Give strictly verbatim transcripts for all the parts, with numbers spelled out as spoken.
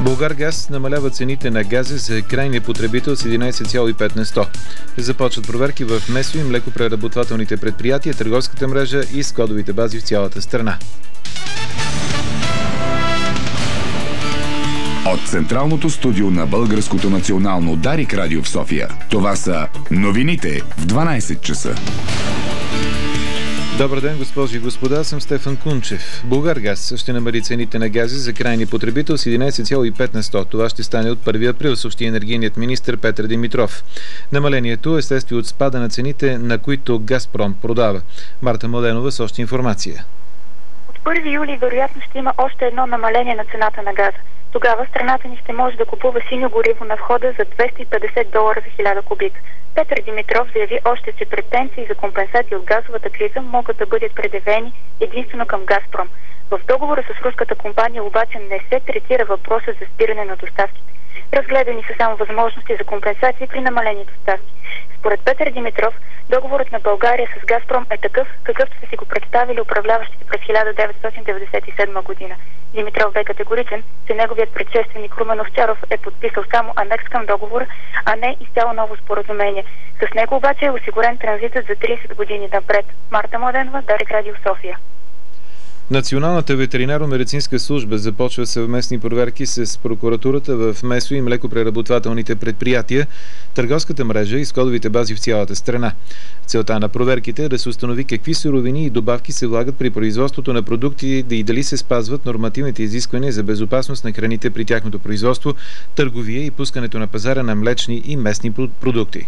Булгаргаз намалява цените на газа за крайния потребител с единайсет цяло и пет на сто. Започват проверки в месо и млекопреработвателните предприятия, търговската мрежа и складовите бази в цялата страна. От централното студио на Българското национално Дарик радио в София. Това са новините в дванайсет часа. Добър ден, госпожи и господа, аз съм Стефан Кунчев. Булгаргаз ще намали цените на газа за крайни потребител с единайсет цяло и пет на сто. Това ще стане от първи април, съобщи енергийният министър Петър Димитров. Намалението е следствие от спада на цените, на които Газпром продава. Марта Младенова с още информация. От първи юли вероятно ще има още едно намаление на цената на газа. Тогава страната ни ще може да купува синьо гориво на входа за двеста и петдесет долара за хиляда кубик. Петър Димитров заяви още, че претенции за компенсации от газовата криза могат да бъдат предявени единствено към Газпром. В договора с руската компания обаче не се третира въпроса за спиране на доставките. Разгледани са само възможности за компенсации при намалени доставки. Според Петър Димитров, договорът на България с Газпром е такъв, какъвто са си го представили управляващите през хиляда деветстотин деветдесет и седма година. Димитров бе категоричен, че неговият предшественик Румен Овчаров е подписал само анекс към договора, а не изцяло ново споразумение. С него обаче е осигурен транзитът за трийсет години напред. Марта Младенова, Дарик радио София. Националната ветеринарно-медицинска служба започва съвместни проверки с прокуратурата в месо и млекопреработвателните предприятия, търговската мрежа и складовите бази в цялата страна. Целта на проверките е да се установи какви суровини и добавки се влагат при производството на продукти и дали се спазват нормативните изисквания за безопасност на храните при тяхното производство, търговия и пускането на пазара на млечни и местни продукти.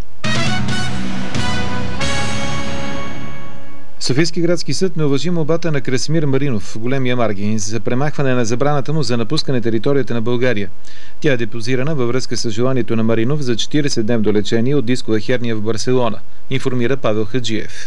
Софийски градски съд не уважи молбата на Красимир Маринов, големия Маргин, за премахване на забраната му за напускане територията на България. Тя е депозирана във връзка с желанието на Маринов за четирийсетдневно лечение от дискова херния в Барселона, информира Павел Хаджиев.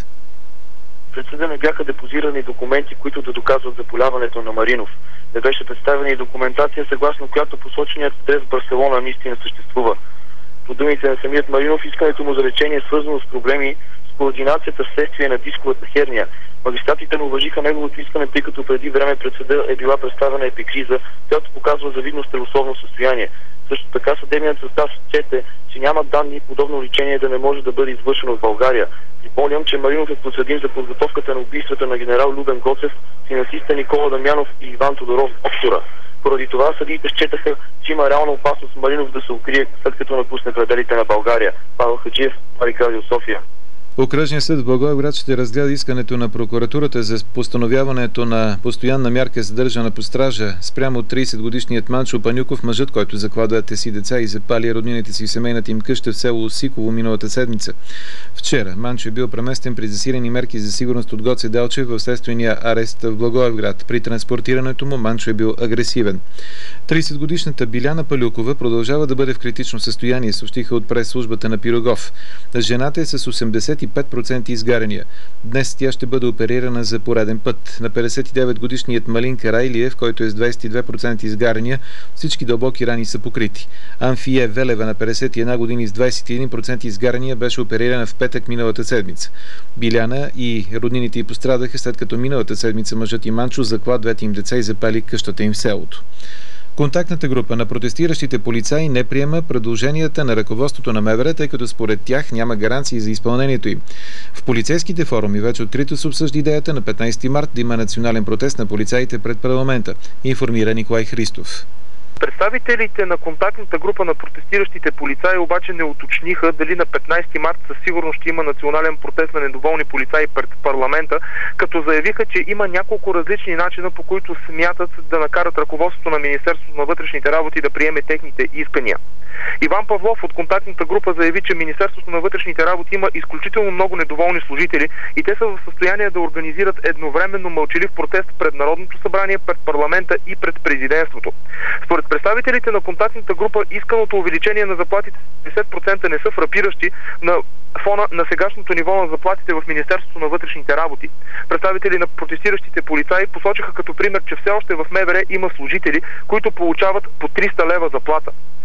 Пред съда не бяха депозирани документи, които да доказват заболяването на Маринов. Не беше представена и документация, съгласно която посоченият адрес в Барселона наистина съществува. По думите на самият Маринов, искането му за лечение е свързано с проблеми координацията вследствие на дисковата херния. Магистратите не уважиха неговото искане, тъй като преди време пред съда е била представена епикриза, която показва завидно здравословно състояние. Също така съдебният състав счете, че няма данни подобно лечение да не може да бъде извършено в България. Припомням, че Маринов е подсъдим за подготовката на убийствата на генерал Любен Гоцев, финансиста Никола Дамянов и Иван Тодоров Оптора. Поради това съдиите счетаха, че има реална опасност Маринов да се укрие, след като напусне пределите на България. Павел Хаджиев, Дарик радио София. Окръжният съд в Благоевград ще разгледа искането на прокуратурата за постановяването на постоянна мярка задържана под стража спрямо трийсетгодишният Манчо Панюков, мъжът, който заклада двете си деца и запали роднините си в семейната им къща в село Осиково миналата седмица. Вчера Манчо е бил преместен при засилени мерки за сигурност от Гоце Делчев в следствения арест в Благоевград. При транспортирането му Манчо е бил агресивен. трийсетгодишната Биляна Палюкова продължава да бъде в критично състояние, съобщиха от прес-службата на Пирогов. Жената е с осемдесет и пет процента изгаряния. Днес тя ще бъде оперирана за пореден път. На петдесет и девет годишният Малин Карайлиев, който е с двадесет и две процента изгаряния, всички дълбоки рани са покрити. Амфие Велева на петдесет и една години с двадесет и един процента изгаряния беше оперирана в петък миналата седмица. Биляна и роднините й пострадаха, след като миналата седмица мъжът и Манчо заклад двете им деца и запали къщата им в селото. Контактната група на протестиращите полицаи не приема предложенията на ръководството на МВР, тъй като според тях няма гаранции за изпълнението им. В полицейските форуми вече открито се обсъжда идеята на петнайсети март да има национален протест на полицаите пред парламента, информира Николай Христов. Представителите на контактната група на протестиращите полицаи обаче не уточниха дали на петнайсети март със сигурност ще има национален протест на недоволни полицаи пред парламента, като заявиха, че има няколко различни начина, по които смятат да накарат ръководството на Министерството на вътрешните работи да приеме техните искания. Иван Павлов от контактната група заяви, че Министерството на вътрешните работи има изключително много недоволни служители и те са в състояние да организират едновременно мълчалив протест пред Народното събрание, пред парламента и пред президентството. Според представителите на контактната група, исканото увеличение на заплатите с петдесет процента не са фрапиращи на фона на сегашното ниво на заплатите в Министерството на вътрешните работи. Представители на протестиращите полицаи посочиха като пример, че все още в МВР има служители, които получават по триста лева заплата.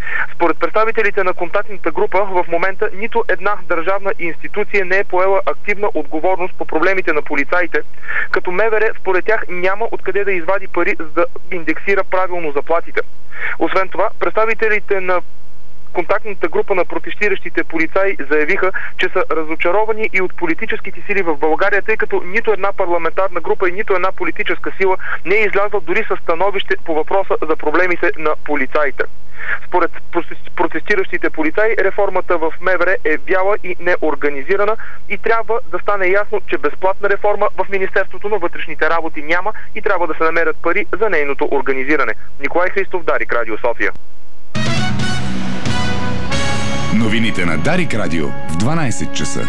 Според представителите на контактната група, в момента нито една държавна институция не е поела активна отговорност по проблемите на полицаите, като МВР според тях няма откъде да извади пари, за да индексира правилно заплатите. Освен това, представителите на контактната група на протестиращите полицаи заявиха, че са разочаровани и от политическите сили в България, тъй като нито една парламентарна група и нито една политическа сила не е излязла дори със становище по въпроса за проблемите на полицаите. Според протестиращите полицаи, реформата в МВР е бяла и неорганизирана и трябва да стане ясно, че безплатна реформа в Министерството на вътрешните работи няма и трябва да се намерят пари за нейното организиране. Николай Христов, Дарик Радио, София. Новините на Дарик Радио в дванайсет часа.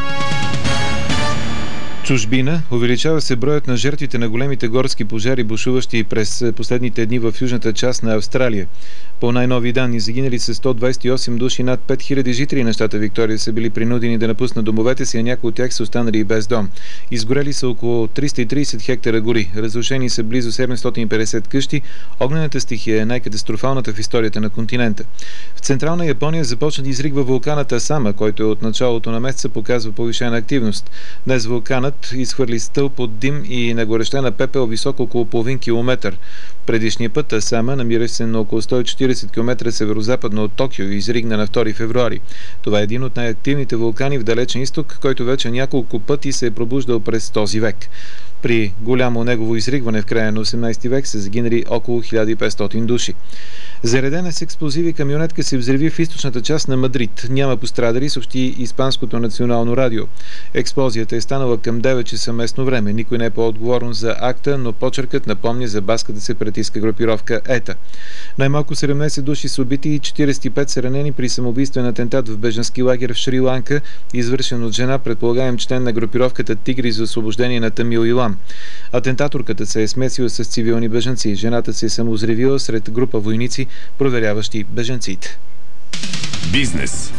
Чужбина. Увеличава се броят на жертвите на големите горски пожари, бушуващи през последните дни в южната част на Австралия. По най-нови данни, загинали са сто двадесет и осем души, над пет хиляди жители на щата Виктория са били принудени да напуснат домовете си, а някои от тях са останали и без дом. Изгорели са около триста и тридесет хектара гори. Разрушени са близо седемстотин и петдесет къщи. Огнената стихия е най-катастрофалната в историята на континента. В Централна Япония започна да изригва вулканът Асама, който от началото на месеца показва повишена активност. Днес вулканът изхвърли стълб от дим и нагорещена пепел високо около половин километър. Предишния път Асама, намиращ се на около сто и четиридесет километра северозападно от Токио, изригна на втори февруари. Това е един от най-активните вулкани в далечен изток, който вече няколко пъти се е пробуждал през този век. При голямо негово изригване в края на осемнайсети век са загинали около хиляда и петстотин души. Заредена с експлозиви камионетка се взриви в източната част на Мадрид. Няма пострадали, съобщи Испанското национално радио. Експлозията е станала към девет часа местно време. Никой не е по-отговорен за акта, но почеркът напомня за баската сепаратистка групировка ЕТА. Най-малко седемнайсет души са убити и четиридесет и пет са ранени при самоубийствен атентат в бежански лагер в Шри-Ланка, извършен от жена, предполагаем член на групировката Тигри за освобождение на Тамил Илам. Атентаторката се е смесила с цивилни бежанци. Жената се е самоозревила сред група войници, проверяващи бежанците. Бизнес.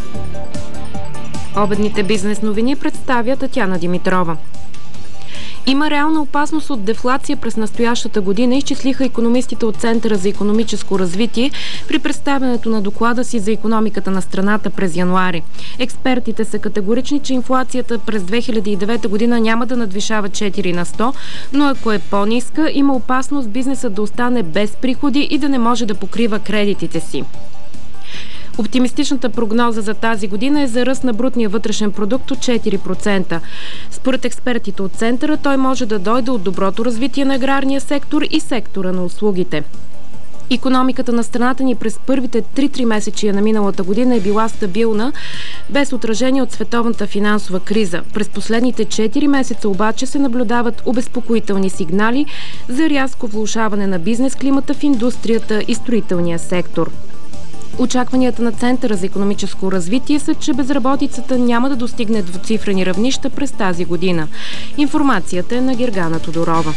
Обедните бизнес новини представя Татяна Димитрова. Има реална опасност от дефлация през настоящата година, изчислиха икономистите от Центъра за икономическо развитие при представянето на доклада си за икономиката на страната през януари. Експертите са категорични, че инфлацията през две хиляди и девета година няма да надвишава четири на сто, но ако е по-ниска, има опасност бизнесът да остане без приходи и да не може да покрива кредитите си. Оптимистичната прогноза за тази година е за ръст на брутния вътрешен продукт от четири процента. Според експертите от Центъра, той може да дойде от доброто развитие на аграрния сектор и сектора на услугите. Икономиката на страната ни през първите три тримесечия на миналата година е била стабилна, без отражение от световната финансова криза. През последните четири месеца обаче се наблюдават обезпокоителни сигнали за рязко влошаване на бизнес климата в индустрията и строителния сектор. Очакванията на Центъра за икономическо развитие са, че безработицата няма да достигне двуцифрени равнища през тази година. Информацията е на Гергана Тодорова.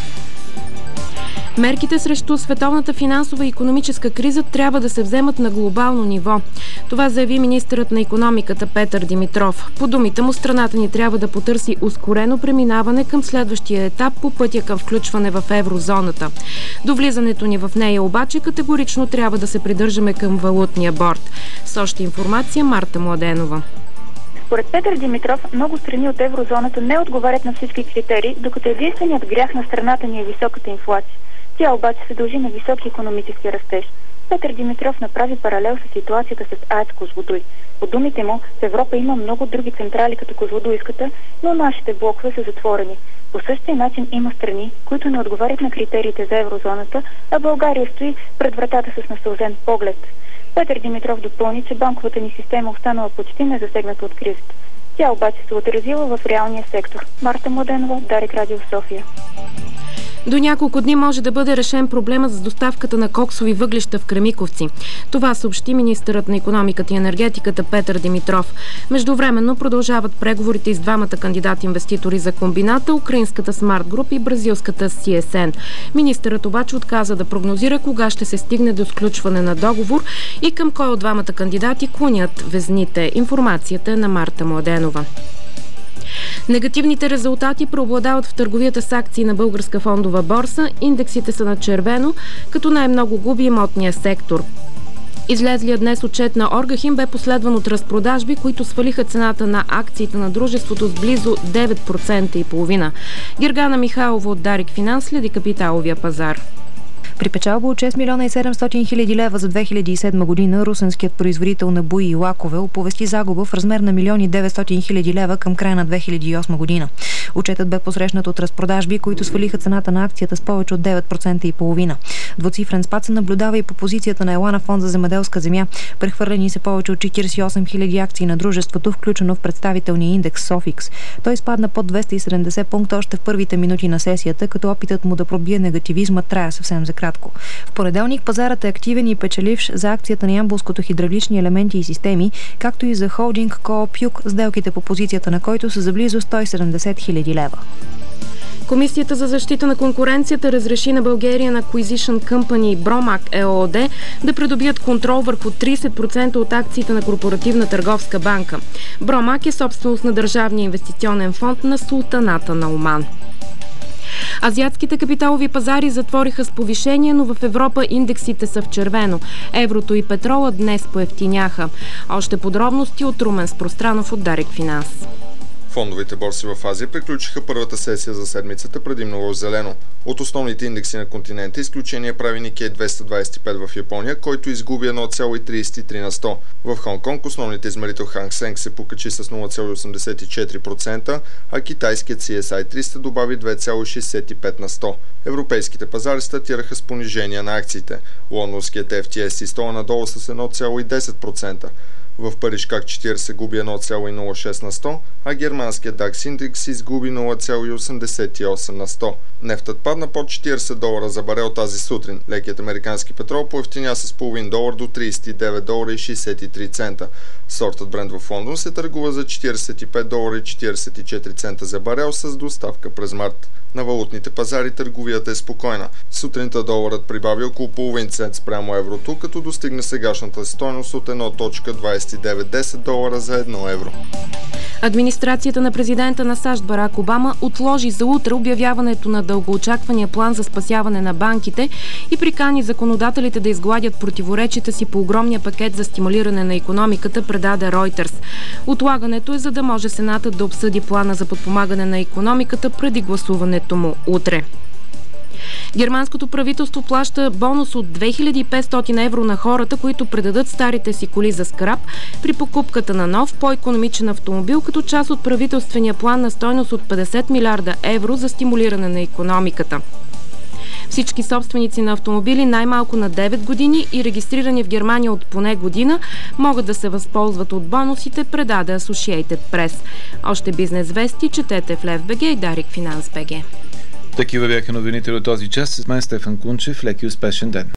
Мерките срещу световната финансова и икономическа криза трябва да се вземат на глобално ниво. Това заяви министърът на икономиката Петър Димитров. По думите му, страната ни трябва да потърси ускорено преминаване към следващия етап по пътя към включване в еврозоната. До влизането ни в нея обаче категорично трябва да се придържаме към валутния борд. С още информация Марта Младенова. Според Петър Димитров, много страни от еврозоната не отговарят на всички критерии, докато единственият грях на страната ни е високата инфлация. Тя обаче се дължи на високи икономически растеж. Петър Димитров направи паралел с ситуацията с АЕЦ Козлодуй. По думите му, в Европа има много други централи като Козлодуйската, но нашите блокове са затворени. По същия начин има страни, които не отговарят на критериите за еврозоната, а България стои пред вратата с насълзен поглед. Петър Димитров допълни, че банковата ни система останала почти незасегната от кризата. Тя обаче се отразила в реалния сектор. Марта Младенова, Дарик Радио, София. До няколко дни може да бъде решен проблемът с доставката на коксови въглища в Кремиковци. Това съобщи министърът на икономиката и енергетиката Петър Димитров. Междувременно продължават преговорите с двамата кандидат-инвеститори за комбината, украинската Smart Group и бразилската Си Ес Ен. Министърът обаче отказа да прогнозира кога ще се стигне до сключване на договор и към кой от двамата кандидати клонят везните. Информацията е на Марта Младенова. Негативните резултати преобладават в търговията с акции на Българска фондова борса. Индексите са на червено, като най-много губи имотния сектор. Излезлият днес отчет на Оргахим бе последван от разпродажби, които свалиха цената на акциите на дружеството с близо девет процента и половина. Гергана Михайлова от Дарик Финанс следи капиталовия пазар. При печалба от шест милиона и седемстотин хиляди лева за две хиляди и седма година, русенският производител на буи и лакове оповести загуба в размер на милион и деветстотин хиляди лева към края на две хиляди и осма година. Отчетът бе посрещнат от разпродажби, които свалиха цената на акцията с повече от девет процента и половина. Двуцифрен спад се наблюдава и по позицията на Елана фонд за земеделска земя. Прехвърлени се повече от четиридесет и осем хиляди акции на дружеството, включено в представителния индекс Софикс. Той спадна под двеста и седемдесет пункта още в първите минути на сесията, като опитът му да пробие негативизма трая съвсем за кратко. В понеделник пазарът е активен и печеливш за акцията на Ямболското хидравлични елементи и системи, както и за холдинг Кооп Юг, сделките по позицията на който са за близо сто и седемдесет хиляди лева. Комисията за защита на конкуренцията разреши на Bulgarian Acquisition Company Бромак ЕООД да придобият контрол върху тридесет процента от акциите на Корпоративна търговска банка. Бромак е собственост на Държавния инвестиционен фонд на Султаната на Оман. Азиатските капиталови пазари затвориха с повишение, но в Европа индексите са в червено. Еврото и петрола днес поевтиняха. Още подробности от Румен Спространов от Дарик Финанс. Фондовите борси в Азия приключиха първата сесия за седмицата предимно в зелено. От основните индекси на континента изключение прави Никей двеста двадесет и пет в Япония, който изгуби едно цяло тридесет и три на сто. В Хонг-Конг основният измерител Ханг Сенг се покачи с нула цяло осемдесет и четири процента, а китайският Си Ес Ай триста добави две цяло шестдесет и пет на сто. Европейските пазари стартираха с понижение на акциите. Лондонският Еф Ти Ес изстоя надолу с едно цяло десет процента. В Париж как четиридесет губи едно цяло нула шест на сто, а германският Дакс индекс изгуби нула цяло осемдесет и осем на сто. Нефтът падна под четиридесет долара за барел тази сутрин. Лекият американски петрол поевтиня с половин долар до тридесет и девет долара и шестдесет и три цента. Сортът Брент в Лондон се търгува за четиридесет и пет долара и четиридесет и четири цента за барел с доставка през март. На валутните пазари търговията е спокойна. Сутринта доларът прибави около половин цент спрямо еврото, като достигне сегашната стойност от едно цяло двадесет и девет десет долара за едно евро. Администрацията на президента на САЩ Барак Обама отложи за утре обявяването на дългоочаквания план за спасяване на банките и прикани законодателите да изгладят противоречията си по огромния пакет за стимулиране на икономиката, предаде Reuters. Отлагането е за да може Сенатът да обсъди плана за подпомагане на икономиката преди гласуването му утре. Германското правителство плаща бонус от две хиляди и петстотин евро на хората, които предадат старите си коли за скрап при покупката на нов, по-икономичен автомобил, като част от правителствения план на стойност от петдесет милиарда евро за стимулиране на икономиката. Всички собственици на автомобили най-малко на девет години и регистрирани в Германия от поне година могат да се възползват от бонусите, предаде Associated Press. Още бизнес вести четете в Лев точка Бг и Дарик Финанс точка Бг. Такива бяха новините от този час. С мен Стефан Кунчев. Леки успешен ден.